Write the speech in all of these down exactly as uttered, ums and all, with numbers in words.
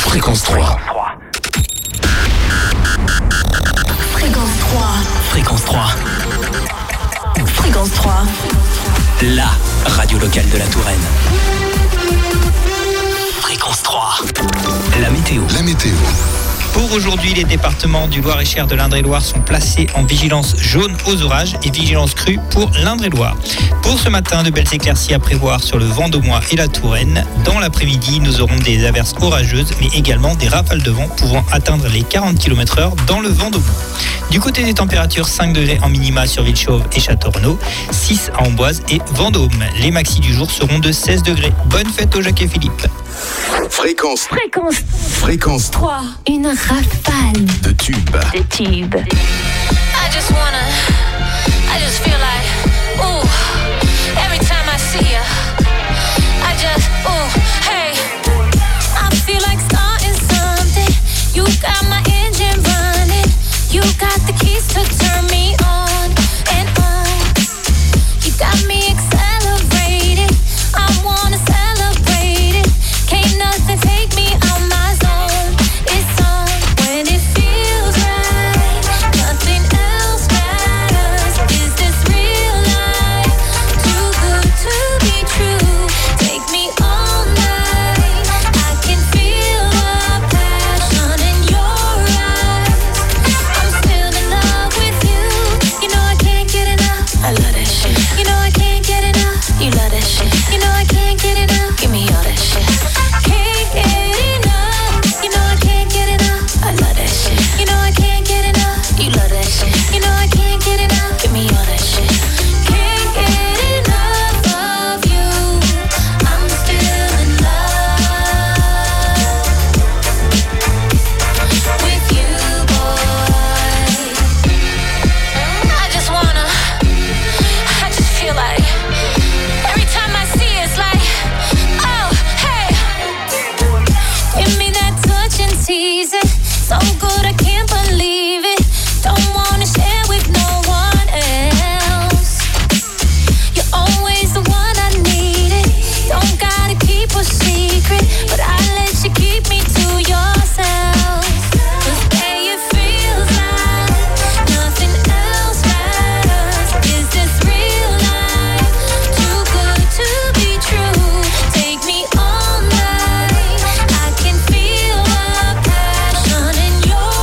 Fréquence trois. Fréquence trois. Fréquence trois. Fréquence trois. La radio locale de la Touraine. Fréquence trois. La météo. La météo. Pour aujourd'hui, les départements du Loir-et-Cher, de l'Indre-et-Loire sont placés en vigilance jaune aux orages et vigilance crue pour l'Indre-et-Loire. Pour ce matin, de belles éclaircies à prévoir sur le Vendômois et la Touraine. Dans l'après-midi, nous aurons des averses orageuses, mais également des rafales de vent pouvant atteindre les quarante kilomètres heure dans le Vendômois. Du côté des températures, cinq degrés en minima sur Villechauve et Château-Renaud, six à Amboise et Vendôme. Les maxis du jour seront de seize degrés. Bonne fête au Jacques et Philippe. Fréquence. Fréquence. Fréquence trois. Une rafale de tubes. de tubes. I just wanna, I just feel like, ooh, every time I see you, I just, ooh, hey, I feel like starting something. You got my engine running, you got the keys to turn me on and on. You got me accelerated, I wanna celebrate it. Can't nothing take me out my zone. It's on when it feels right. Nothing else matters. Is this real life? Too good to be true. Take me all night. I can feel the passion in your eyes. I'm still in love with you. You know I can't get enough. I love that shit. You know I can't get enough. You love that shit. You know I can't get enough. Give me all that shit. Can't get enough. You know I can't get enough. I love that shit. You know I can't get enough. You love that shit. You know I can't get enough. Give me all that shit. Can't get enough of you. I'm still in love with you, boy. I just wanna, I just feel like every time I see it, it's like, oh, hey, give me that touch and tease it. So good, I can't believe it. Don't wanna share with no one else. You're always the one I needed. Don't gotta keep a secret, but I let you keep me to yourself. 'Cause babe, it feels like nothing else matters. Is this real life? Too good to be true. Take me all night. I can feel the passion in your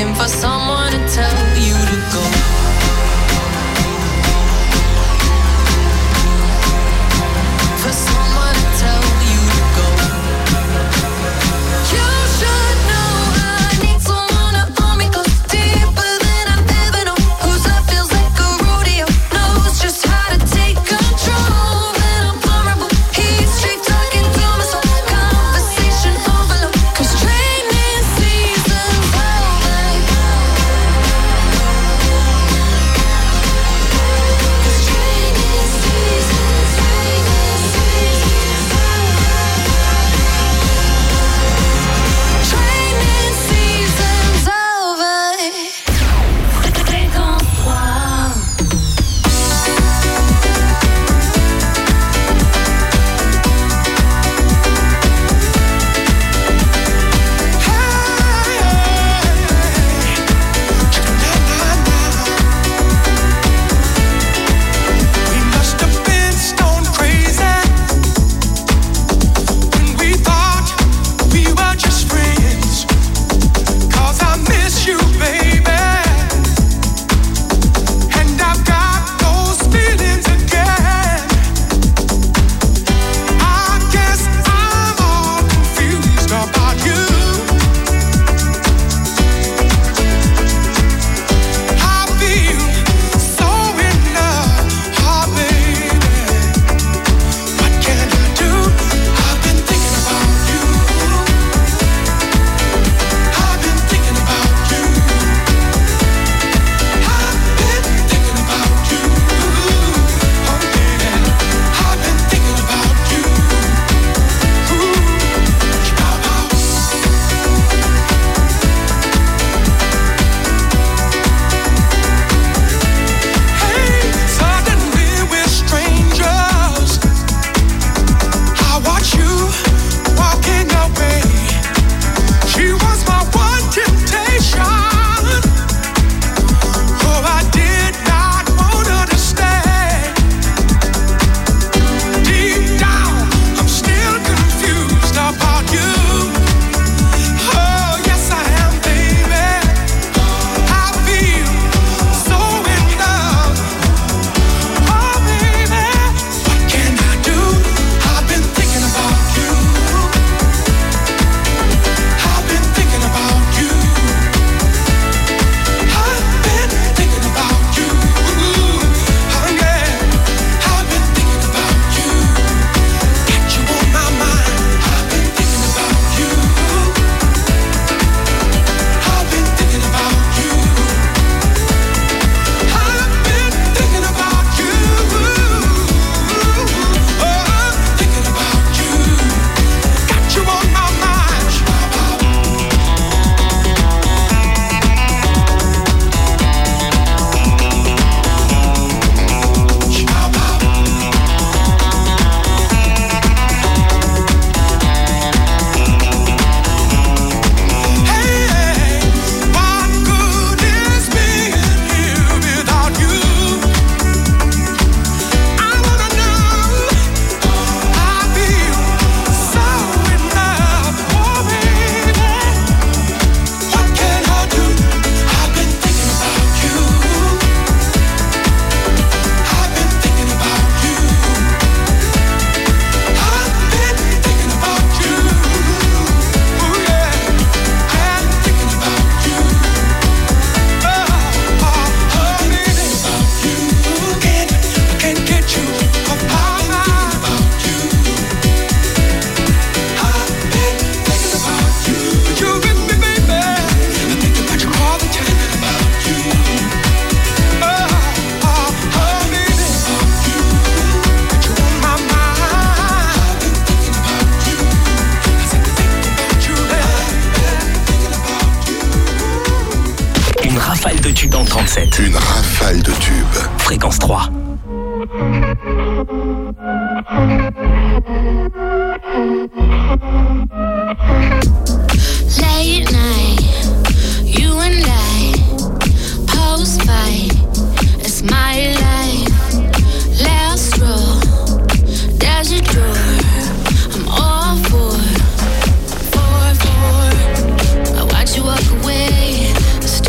looking for someone to tell you to go. For someone to tell you to go. You should know I need someone to hold me close, deeper than I've ever known. Whose love feels like a rodeo, knows just how to take control. When I'm vulnerable, he's straight talking to my soul. Conversation overload, 'cause training season's over. 'Cause training season's, training season's Training season's over. Fréquence trois. We must have been stone crazy when we thought we were just friends. 'Cause I miss you, baby, and I've got those feelings again. I guess I'm all confused about you. I feel so in love, oh baby. What can I do? I've been thinking about you. I've been thinking about you. I've been thinking about you. Oh yeah. I've been thinking about you. Ooh. Hey, suddenly we're strangers. I watch you walking away. She was my one temptation. Oh, I did not want her to stay. Deep down, I'm still confused about you. Oh, yes, I am, baby. I feel so in love. Oh, baby, what can I do? I've been thinking about you. I've been thinking about you. I've been thinking about you. Oh, yeah. I've been thinking about you. Got you on my mind. I've been thinking about you. I've been thinking about you. I've been thinking about you. Oh, thinking about you. Got you on my mind. Hey, what good is being here without you? I wanna know. I feel so in love, oh baby. What can I do? I've been thinking about you. I've been thinking about you. I've been thinking about you. Oh yeah, I'm thinking about you. Oh, oh, oh, baby, about you. Can't, I can't get you off my mind. About you. I've been thinking about you. You with me, baby. I think about you all the time. About you. Oh, oh, oh, baby, about you. Got you on my mind. I've been thinking about you. I said think about you, thinking about you. Une rafale de tubes en trente-sept. Une rafale de tubes. Fréquence trois. Late night, you and I, post fight, it's my life. Last row, there's a door, I'm all for, for, for. I watch you walk away, it's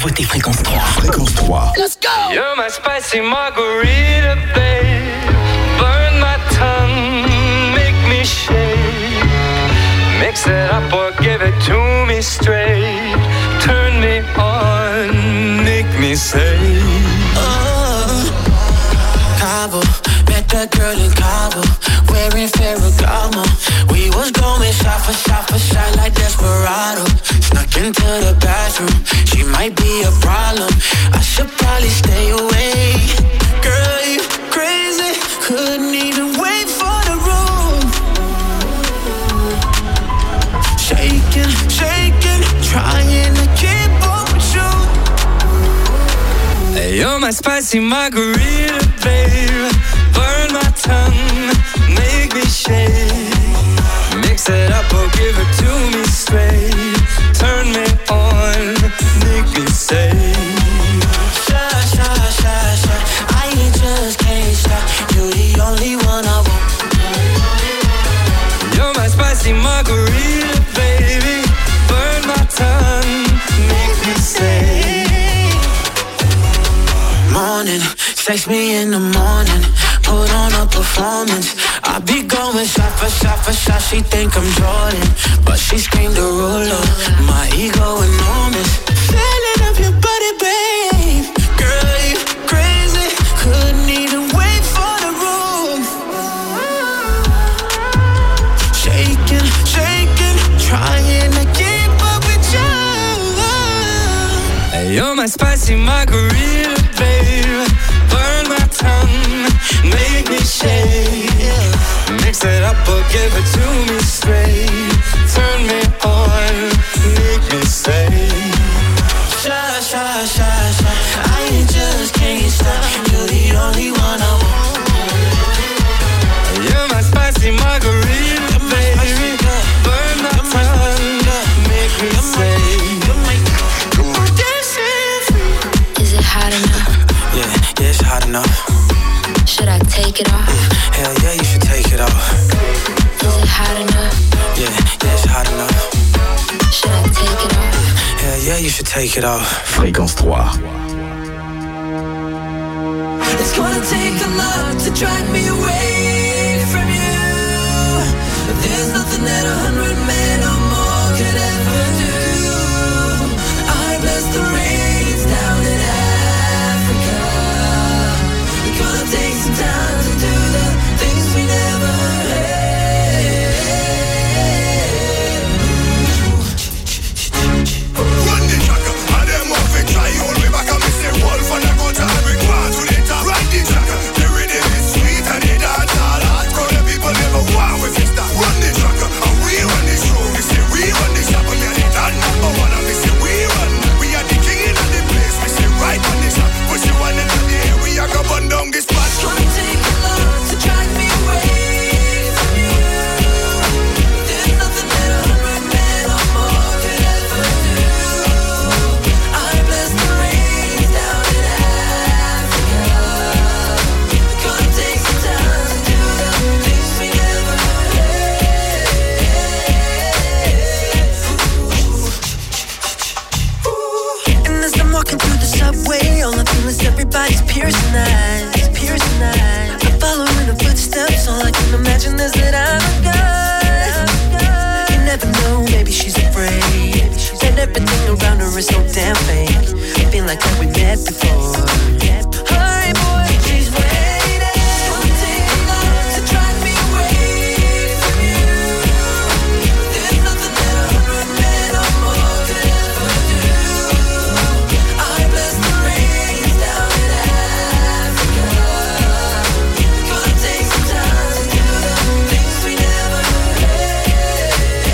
Nouveauté Fréquence trois. Fréquence trois. Let's go! You're my spicy margarita, babe. Burn my tongue, make me shake. Mix it up or give it to me straight. Turn me on, make me say. Oh, Cabo, met that girl in Cabo, wearing Ferragamo. We was going shot for shot for shot like Desperado. Snuck into the bathroom, she might be a problem. I should probably stay away. Girl, you crazy, couldn't even wait for the room. Shaking, shaking, trying to keep up with you. Hey, you're my spicy margarita, babe. Burn my tongue, make me shake. Mix it up or give it to me straight. Turn me on, make me say. Shy, shy, shy, shy, I just can't stop. You're the only one I want. You're my spicy margarita, baby. Burn my tongue, make me say. Morning, text me in the morning. Put on a performance. I be going shot for shot for shot. She think I'm Jordan, but she screamed a ruler. My ego enormous. Feeling of your body, babe. Girl, you crazy. Couldn't even wait for the room. Shaking, shaking, trying to keep up with you. Hey, you're my spicy margarita, babe. Burn my tongue, make me shake. Mix it up or give it to me straight. Turn me on, make me say. Shy, shy, shy, shy, I just can't stop. You're the only one I want. You're my spicy margarita, baby. Burn my tongue, make me say. Is it hot enough? Yeah, yeah, it's hot enough. Should I take it off? Hell yeah, you should take it off. Is it hot enough? Yeah, yeah, it's hot enough. Should I take it off? Hell yeah, you should take it off. Fréquence trois. It's gonna take a lot to drag me away from you. But there's nothing that a hundred men or more could ever do. I bless the rains down in Africa. It's gonna take some time to do the things we never had. Run the tracker, and them off it try hold me back and me say wolf and I go to every part to the top. Run the tracker, the rhythm is sweet and it dance all hardcore. The people never want we fix that. Run the tracker, and we run the show. We say we run the shop, and we are the top number one. And we say we run, we are the king of the place. We say right on the shop, push you one into the air. We are gonna burn down this spot. It's gonna take a lot to drag me away from you. There's nothing that a hundred men or more could ever do. I bless the rains down in Africa. It's gonna take some time to do the things we never had. And as I'm walking through the subway, all I feel is everybody's piercing eyes, piercing eyes. I follow in the footsteps, all I can imagine is that I'm a guy. You never know, maybe she's afraid. That everything around her is so damn fake. I feel like that we met before. Hurry, boy, she's waiting. It's gonna take a lot to drag me away from you. There's nothing that a hundred men or more could ever do. I bless the rains down in Africa. It's gonna take some time to do the things we never had.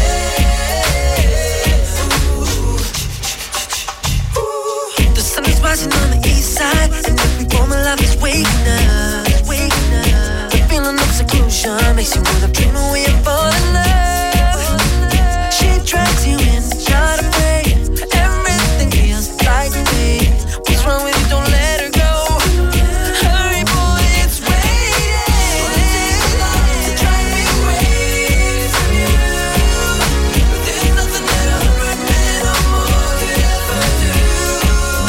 The sun is rising on the east side, and every moment life is waking up, waking up. The feeling of seclusion makes you wanna dream away and fall in love. She drags you in, try to pray. Everything feels like me. What's wrong with you? Don't let her go. Hurry, boy, it's waiting. To drag me away from you. There's nothing that a hundred men or more could ever do.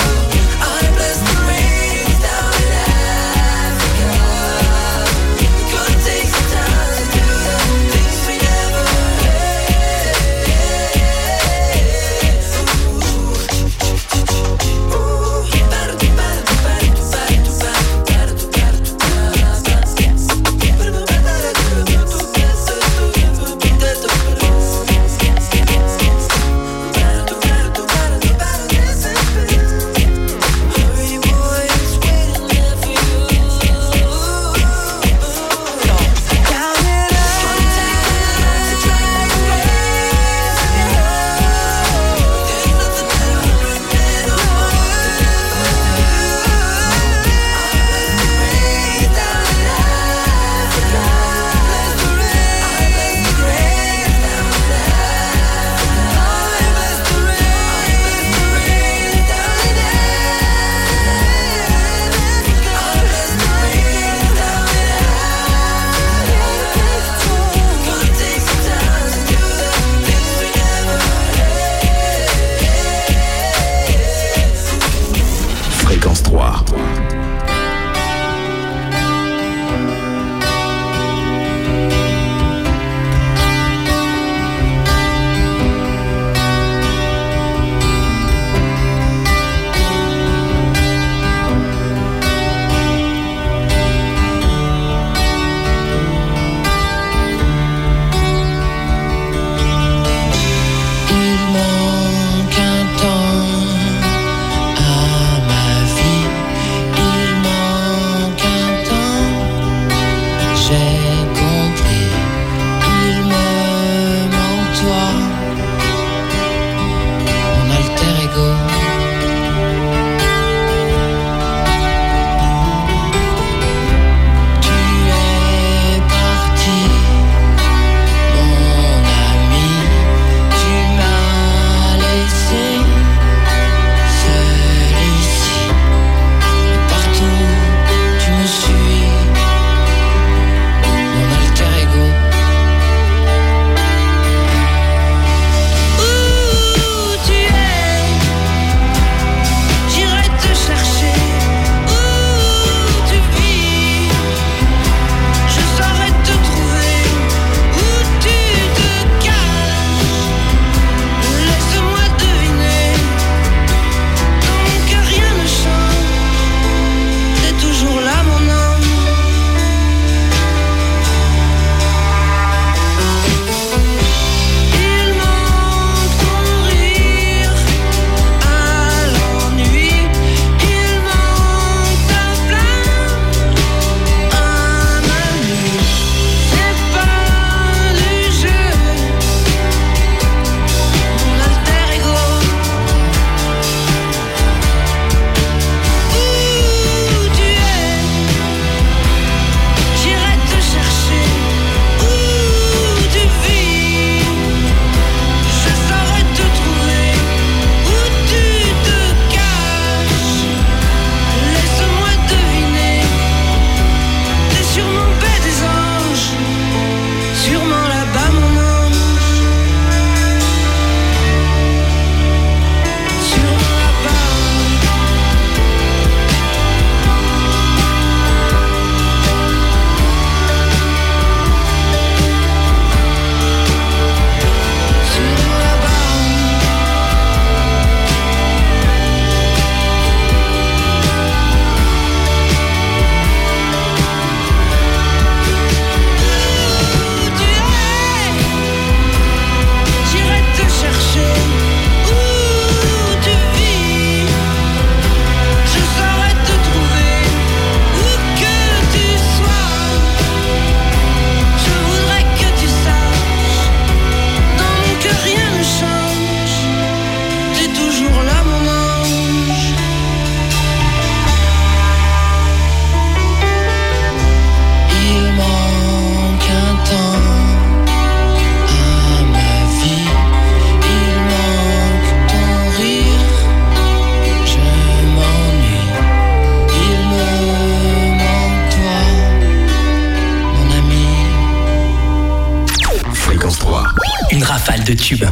tubes.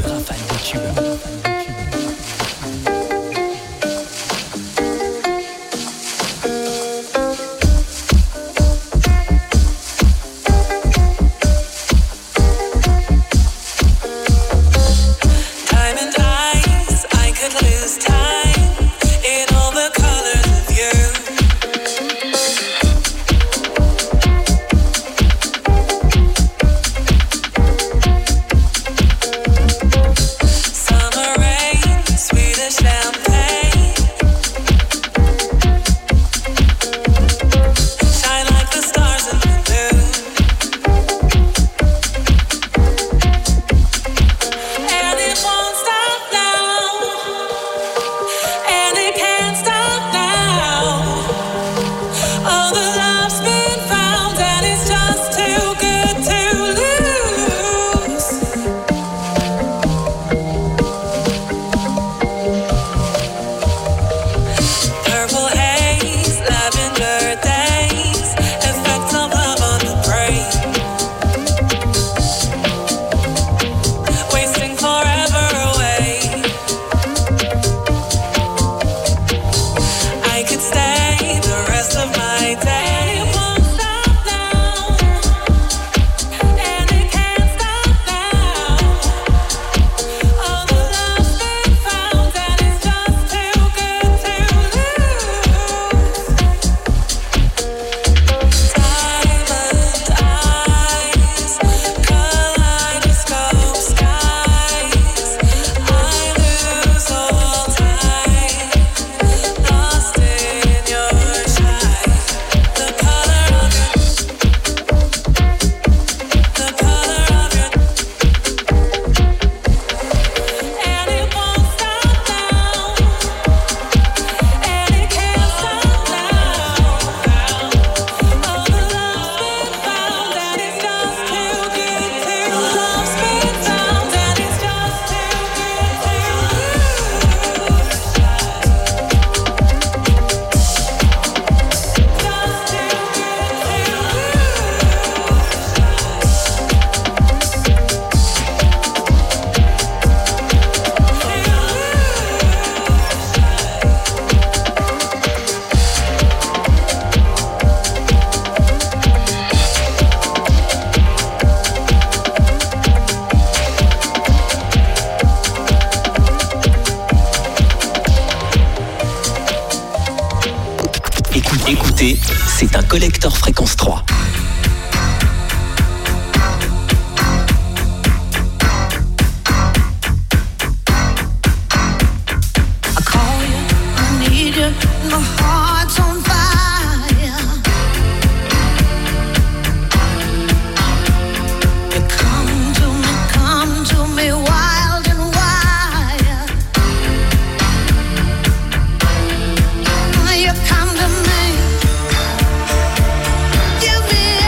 Écoutez, c'est un collector fréquence trois. You come to me, give me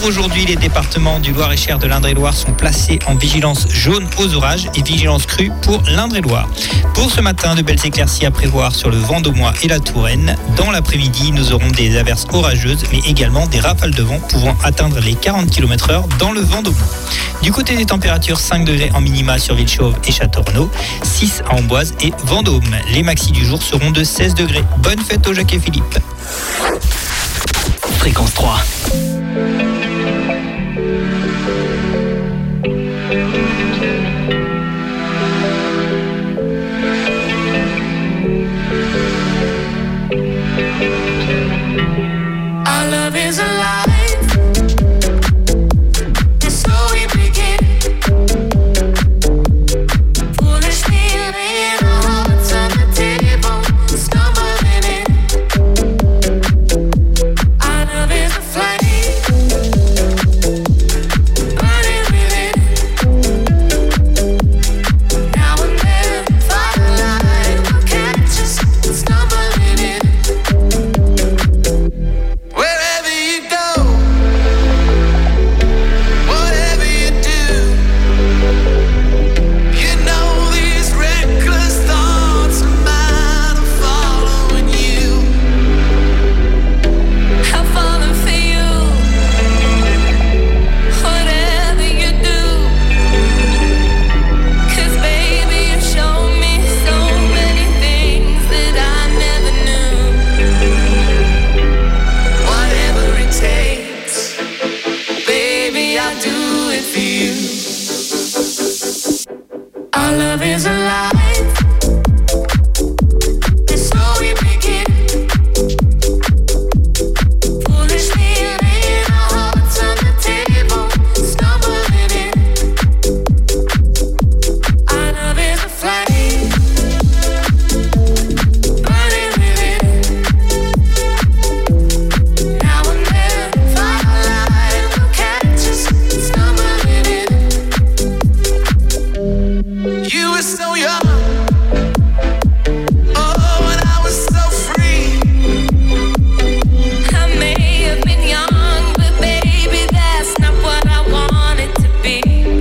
aujourd'hui, les départements du Loir-et-Cher, de l'Indre-et-Loire sont placés en vigilance jaune aux orages et vigilance crue pour l'Indre-et-Loire. Pour ce matin, de belles éclaircies à prévoir sur le Vendômois et la Touraine. Dans l'après-midi, nous aurons des averses orageuses, mais également des rafales de vent pouvant atteindre les quarante kilomètres heure dans le Vendômois. Du côté des températures, cinq degrés en minima sur Villechauve et Château-Renaud, six à Amboise et Vendôme. Les maxis du jour seront de seize degrés. Bonne fête au Jacques et Philippe. Fréquence trois. Our love is alive. And so we begin. Foolishly laying our hearts on the table, stumbling in. Our love is a flame, burning within. Now and then, firelight will catch us stumbling in. Wherever you go, whatever you do, you know these reckless thoughts of mine are following you. I'm falling for you. Whatever you do, 'cause baby you show me so many things that I never knew. Whatever it takes, baby, I'll do it for you. Our love is alive, and so we begin. Foolishly laying our hearts on the table, stumbling in. Our love is a flame, burning within. Now and then, firelight will catch us stumbling in. You were so young, oh, and I was so free. I may have been young, but baby, that's not what I wanted to be.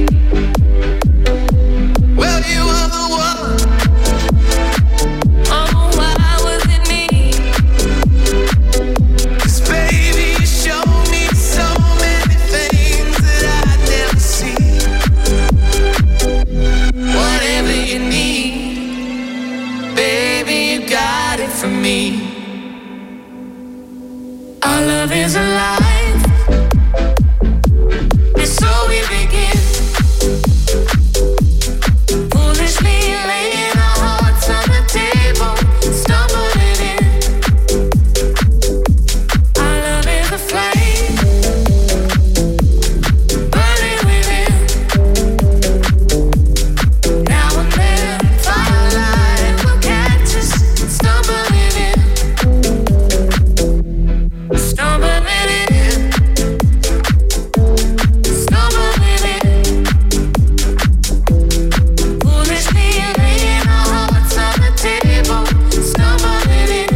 Well, you were the one. Oh, why was it me? 'Cause baby, you showed me so many things that I'd never see. Whatever you need, baby, you got it from me. Our love is alive, and so we begin. Foolishly laying our hearts on the table, stumbling in. Our love is a flame, burning within. Now and then, firelight will catch us stumbling in. Stumbling in. Stumbling in. Foolishly laying our hearts on the table, stumbling in.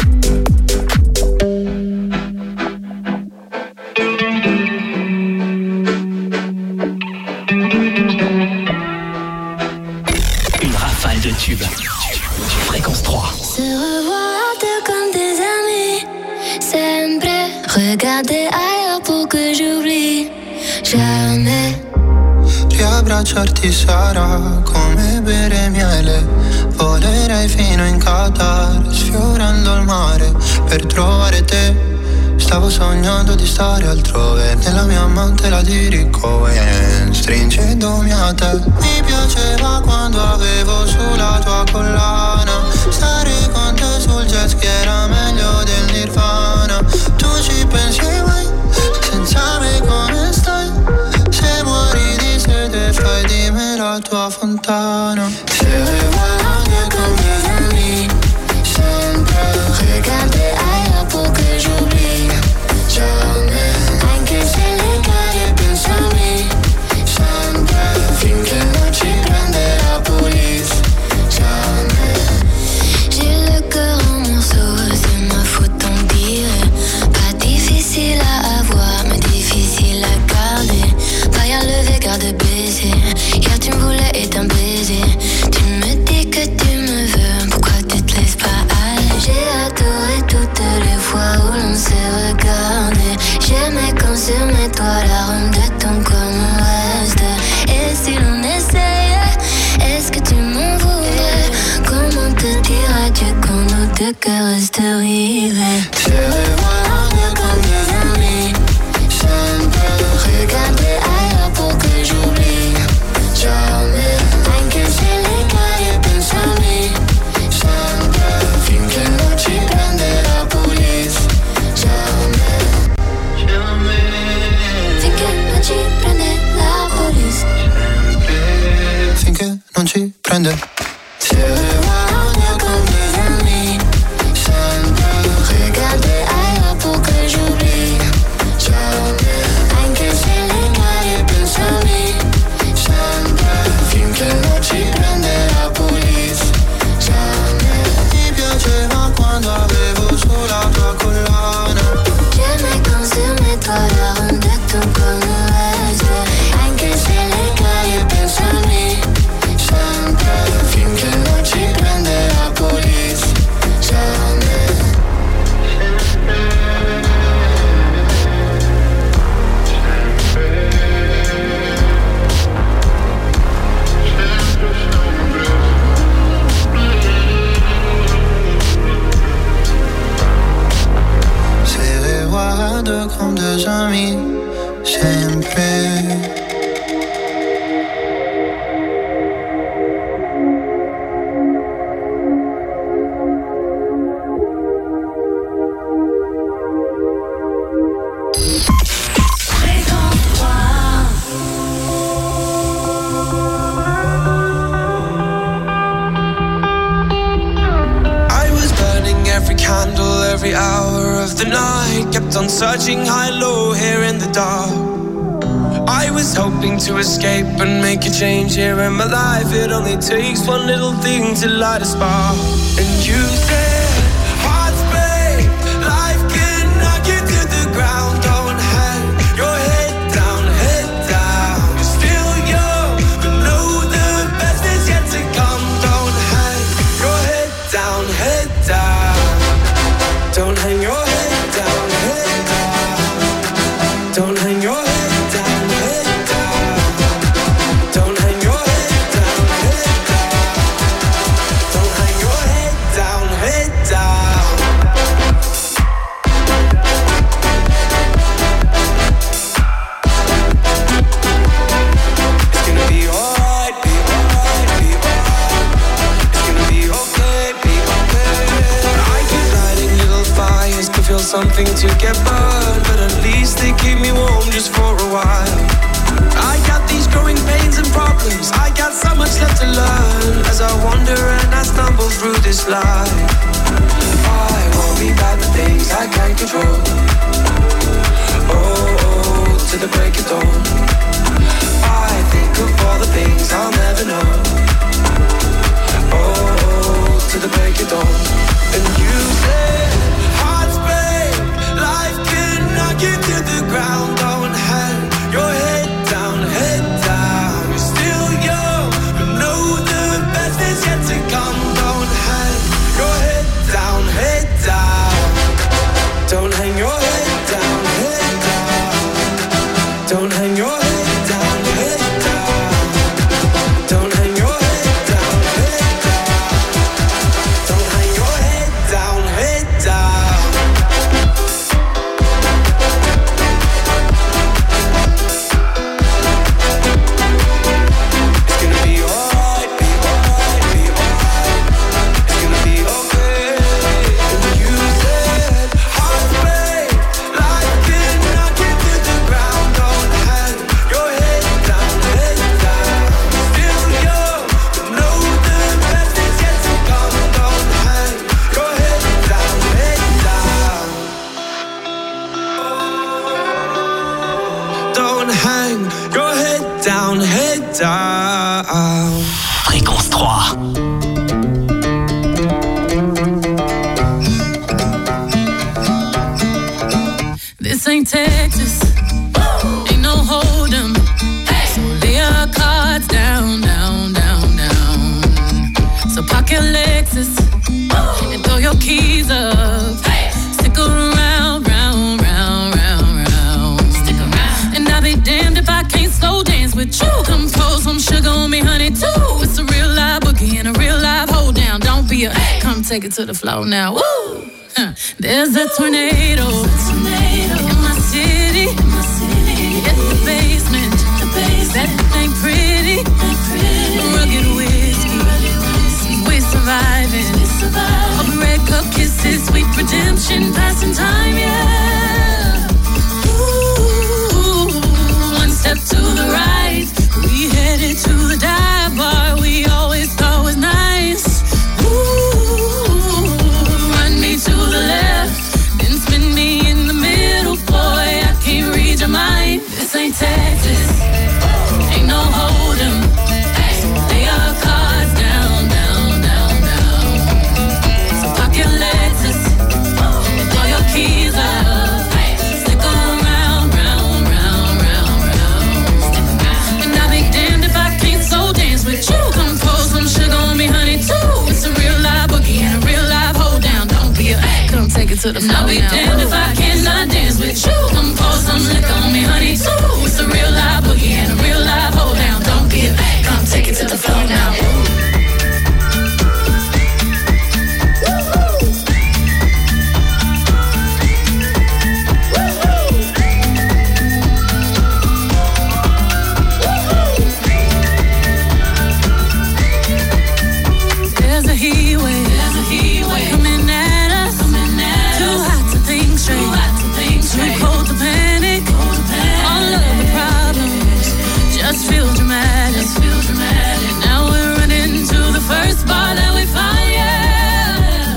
Une rafale de tubes. Fréquence trois. Se revoir deux comme des amis, sempre. Regarder ailleurs pour que j'oublie jamais. Riabbracciarti sarà come bere miele. Volerei fino in Qatar, sfiorando il mare per trovare te. Stavo sognando di stare altrove, nella mia mantela di Rick Owens, stringendomi a te. Mi piaceva quando avevo sulla tua collana, stare con te sul jet ski era meglio del Nirvana. Tu ci pensi mai, senza me come stai? Se muori di sete fai di me la tua fontana. Se guardate con mes amis, sempre. Regarder ailleurs pour que j'oublie jamais. Anche se le cade pensami, sempre. Finché non ci prende la police, jamais. J'ai le cœur en morceaux, c'est ma faute, on dirait. Pas difficile à avoir, mais difficile à diras Dieu quand nos deux cœurs restent rivés. Se revoir deux comme des amis. Je ne peux regarder ailleurs pour que j'oublie. Jamais encaisser les cahiers pensami. Sempre finché non ci prende la police. Jamais, jamais finché non ci prende la police. Finché non ci prende. Se revoir deux comme des amis. Sempre regarder ailleurs pour que j'oublie. Jamais encaisser les cahiers pensami. Sempre finché non ci prende la police. Jamais. Mi piaceva quando avevo sulla tua collana. J'aimais quand sur mes doigts rendait tout comme un reste. Encaisser les cahiers pensami. Sempre finché non ci prende la police. Jamais. Se reguardo comme deux amis. Sempre. I was burning every candle, every hour of the night. Kept on searching high, low, here in the dark. I was hoping to escape and make a change here in my life. It only takes one little thing to light a spark. And you said, hearts break, life can knock you to the ground. Don't hang your head down, head down. You're still young, but know the best is yet to come. Don't hang your head down, head down. Don't hang your head down, head down. Don't hang your head down, head down. Don't hang your head down, head down. Don't hang your head down, head down. It's gonna be alright, be alright, be alright. It's gonna be okay, be okay. I keep lighting little fires to feel something to get burned, but at least they keep me warm just for a while. I got these growing pains and problems. I got so much left to learn as I wander and I stumble through this life. I worry about the things I can't control. Oh, oh, to the break of dawn. I think of all the things I'll never know. Oh, oh, to the break of dawn. And you said, hearts break, life can knock you to the ground. Don't hang your head down, head down. You're still young, but know the best is yet to come. Don't hang your head down, head down. Don't hang your head down, head down. Don't hang your head down, head down. Don't hang your head down, head down. Don't hang your head down, head down. It's gonna be alright, be alright, be alright. It's gonna be okay. And you said, hearts break, life can knock you to the ground. Don't hang your head down, head down. Still young, but know the best is yet to come. Don't hang your head down, head down. Don't hang your head down, head down. Fréquence trois. This ain't Texas, ain't no hold 'em. So lay your cards down, down, down, down. So park your Lexus and throw your keys up. Stick around, round, round, round, round. Stick around. And I'll be damned if I can't slow dance with you. Come pour some sugar on me, honey, too. It's a real live boogie and a real live hold down. Don't be a take it to the floor now. Woo! Huh. There's a tornado, tornado in my city. In my city. It's the basement. The basement. That ain't pretty. Ain't pretty. Rugged whiskey. We surviving. We surviving. Open red cup kisses, sweet redemption, passing time, yeah. Ooh, one step to the right, we headed to the dive bar we always thought was nice. Ooh, run me to the left, then spin me in the middle, boy. I can't read your mind. This ain't Texas, ain't no hold'em. Hey, lay our cards down, down, down, down. So park your Lexus, throw your keys up, stick 'em round, round, round, round, round. And I'll be damned if I can't soul dance with you. Come pour some sugar on me, honey, too. It's a real live boogie and a real live hold down. Don't be a come take it to the floor. I'll be damned if I cannot dance with you. Come pour some liquor on me, honey, too. It's a real live boogie and a real live hold down. Don't be a come take it to the floor now. There's a heat wave, there's a heat wave coming at us, coming at too us. Hot to think straight, too hot to think straight. Too cold to panic, cold to panic. All of the problems just feel dramatic, just feel dramatic. Now we're running to the first bar that we find, yeah.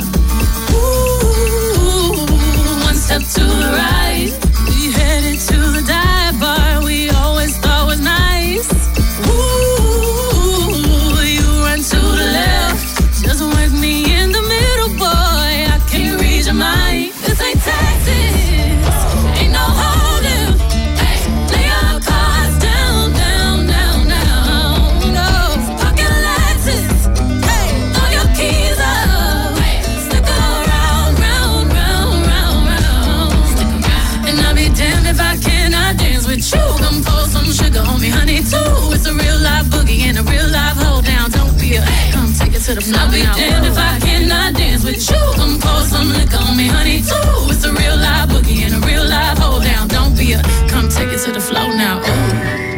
Ooh, one step to the right, we headed to the dive bar we always thought was nice. Ooh, you run to the left, just work me in the middle, boy. I can't read your mind. This ain't Texas, ain't no hold'em. Hey, lay our cards down, down, down, down. No, pocket Lexus. Hey, throw your keys up. Stick around, round, round, round, round. Stick around. And I'll be damned if I cannot dance with you. Come pour some sugar on me, honey, too. It's a real live boogie and a real live hold down. Don't be a come take it to the floor. I'll be damned if I cannot dance with you. Come pour some liquor on me, honey, too. It's a real live boogie and a real live hold down. Don't be a come take it to the floor now. Ooh.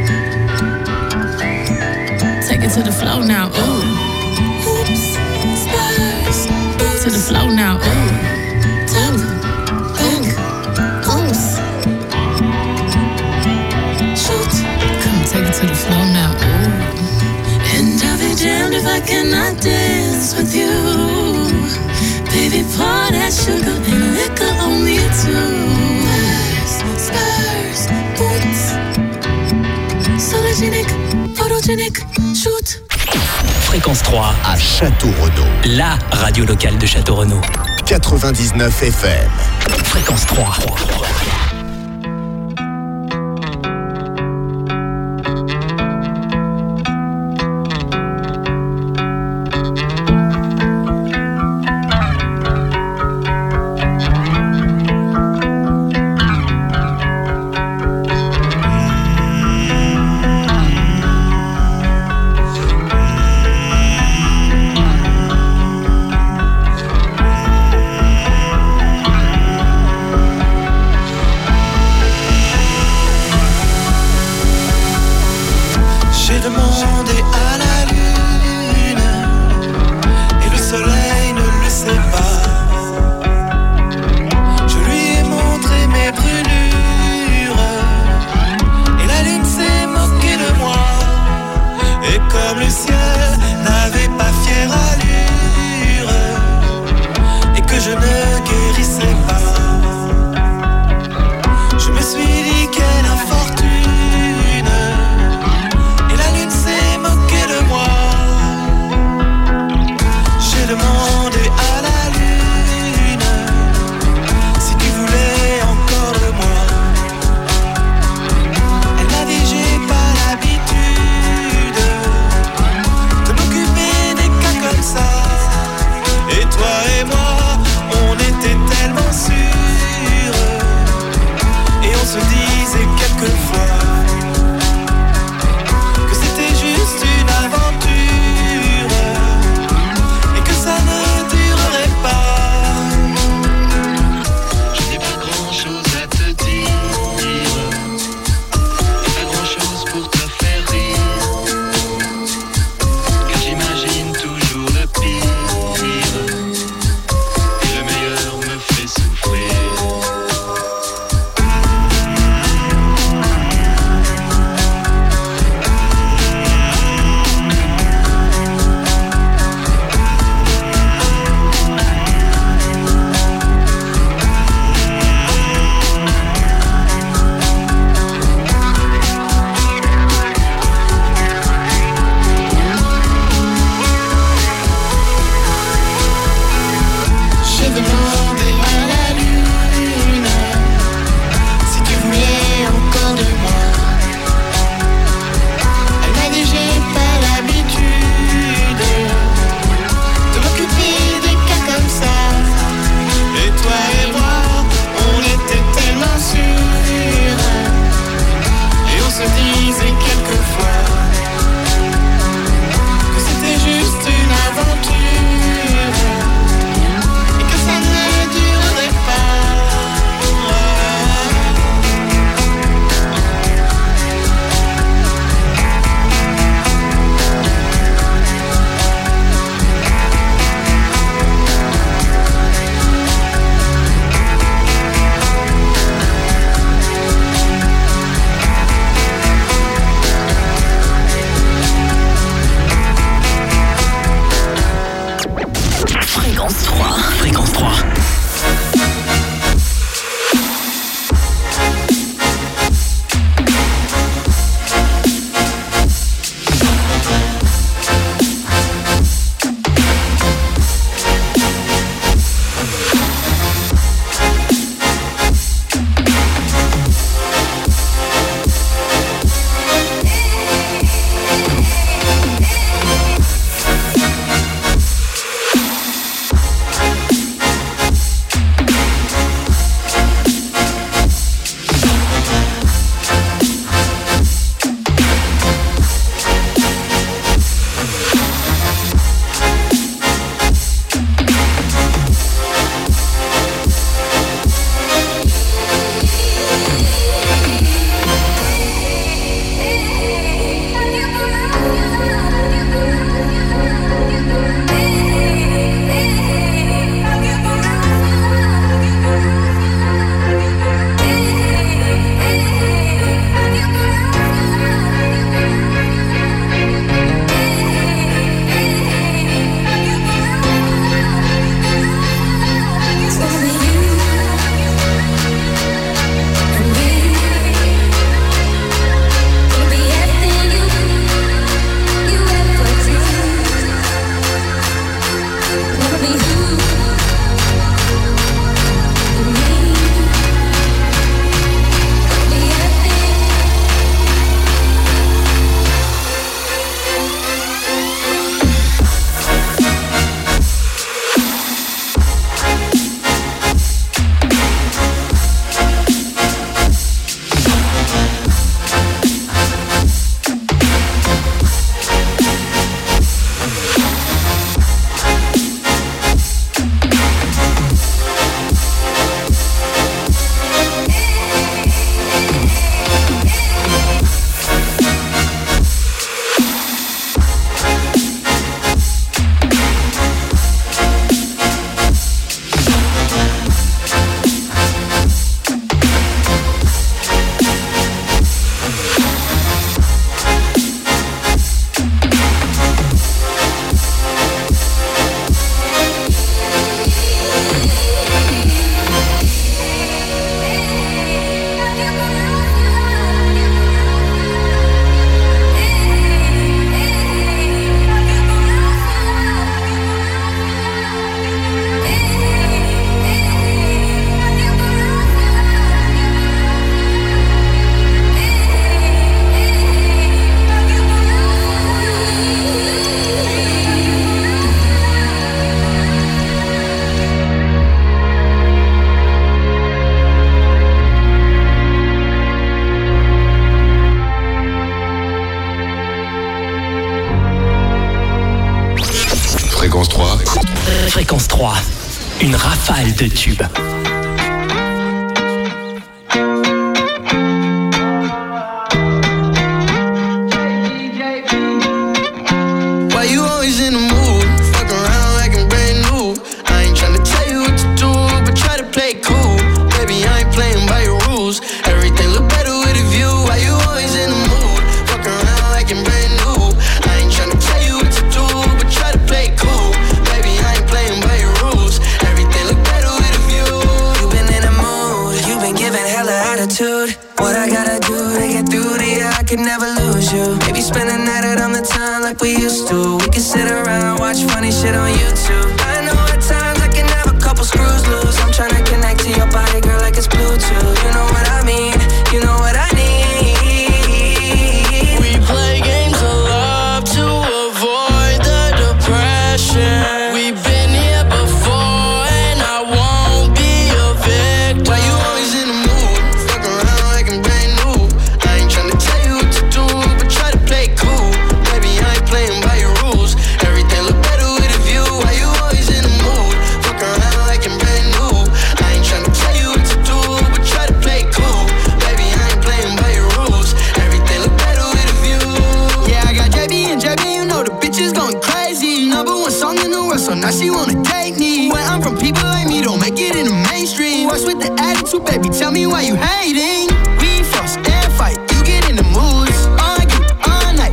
Take it to the floor now. Ooh. Oops, stars. To the floor now. Ooh. Tap, back, oops. Shoot. Come take it to the floor now. Ooh. And I'll be damned if I cannot dance with you. Baby, pour that sugar and liquor on me too. Spurs, spurs, boots. Sologenic, photogenic, shoot. Fréquence trois à Château-Renaud. La radio locale de Château-Renaud. quatre-vingt-dix-neuf F M. Fréquence trois. We'll be right back. Fréquence trois. Fréquence trois. Fréquence trois, une rafale de tubes.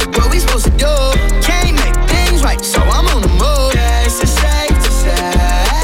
Can't make things right, so I'm on the move. Yeah, it's safe to say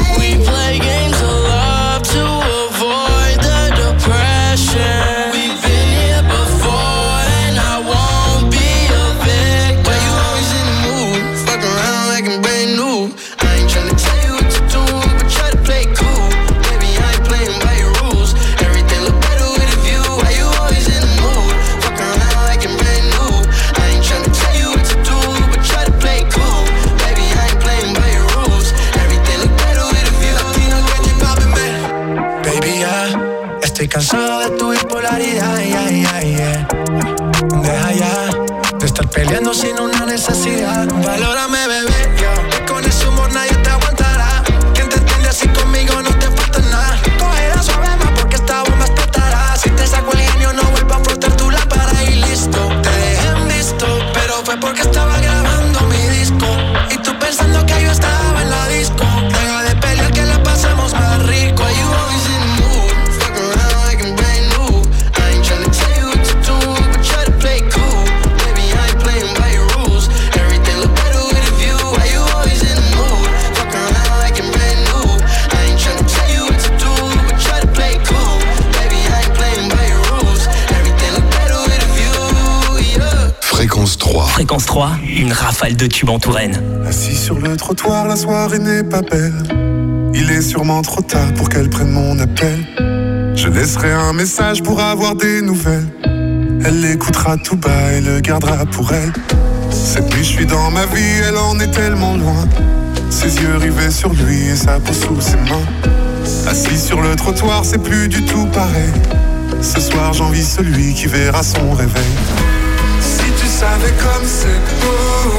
cansado de tu bipolaridad, yeah, yeah, yeah. Deja ya de estar peleando sin una necesidad. Valórame, bebé, yo. Con ese humor nadie te aguantará. Quien te entiende así conmigo no te falta nada. Cógela suave más porque esta bomba explotará. Si te saco el genio no vuelvo a frotar tu lámpara y listo. Te dejé en visto, pero fue porque estaba grabando mi disco. Y tú pensando que yo estaba en la disco. Deja de pelear que la pasamos más rico. You always in the mood, fuck around like I'm brand new. I ain't tryna tell you what to do, but try to play cool. Baby, I ain't playing by your rules. Everything look better with a view. Why you always in the mood, fuck around like I'm brand new. I ain't tryna tell you what to do, but try to play cool. Baby, I ain't playing by your rules. Everything look better with a view, yeah. Fréquence trois. Fréquence trois, une rafale de tubes en Touraine. Assis sur le trottoir, la soirée n'est pas belle. Il est sûrement trop tard pour qu'elle prenne mon appel. Je laisserai un message pour avoir des nouvelles. Elle l'écoutera tout bas et le gardera pour elle. Cette nuit je suis dans ma vie, elle en est tellement loin. Ses yeux rivés sur lui et sa peau sous ses mains. Assis sur le trottoir, c'est plus du tout pareil. Ce soir j'envie celui qui verra son réveil. Si tu savais comme c'est beau,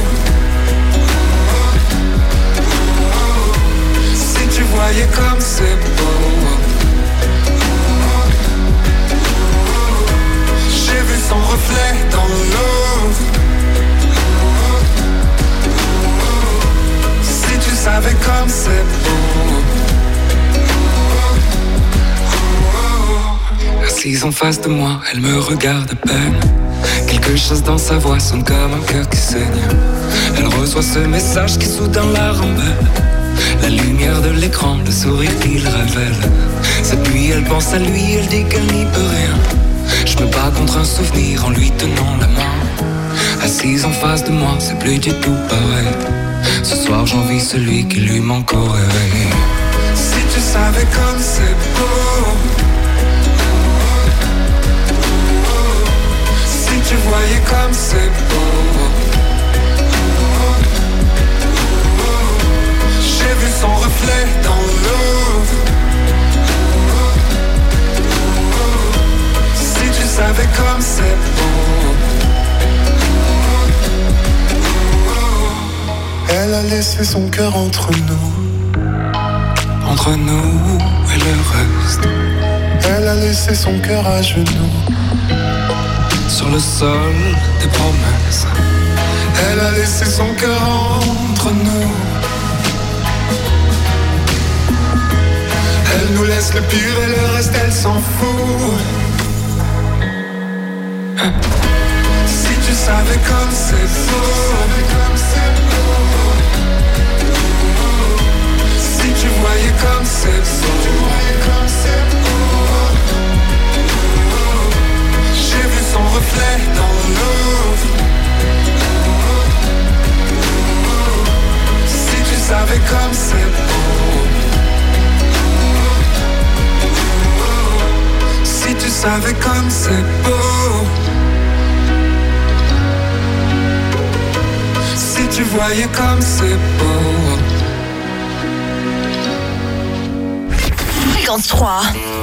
si tu voyais comme c'est beau. J'ai vu son reflet dans l'eau. Si tu savais comme c'est beau. Assise en face de moi, elle me regarde à peine. Quelque chose dans sa voix sonne comme un cœur qui saigne. Elle reçoit ce message qui soudain la rembelle. La lumière de l'écran, le sourire qu'il révèle. Cette nuit elle pense à lui, elle dit qu'elle n'y peut rien. Je me bats contre un souvenir en lui tenant la main. Assise en face de moi, c'est plus du tout pareil. Ce soir j'envie celui qui lui manque au réveil. Si tu savais comme c'est beau. Si tu voyais comme c'est beau. J'ai vu son reflet dans l'eau. Si tu savais comme c'est beau. Elle a laissé son cœur entre nous. Entre nous et le reste. Elle a laissé son cœur à genoux. Sur le sol des promesses. Elle a laissé son cœur entre nous. Elle nous laisse le pire et le reste elle s'en fout. Si tu savais comme c'est beau. Si tu voyais comme c'est beau. J'ai vu son reflet dans l'eau. Si tu savais comme c'est beau. Si tu savais comme c'est beau. Si tu voyais comme c'est beau. Fréquence trois.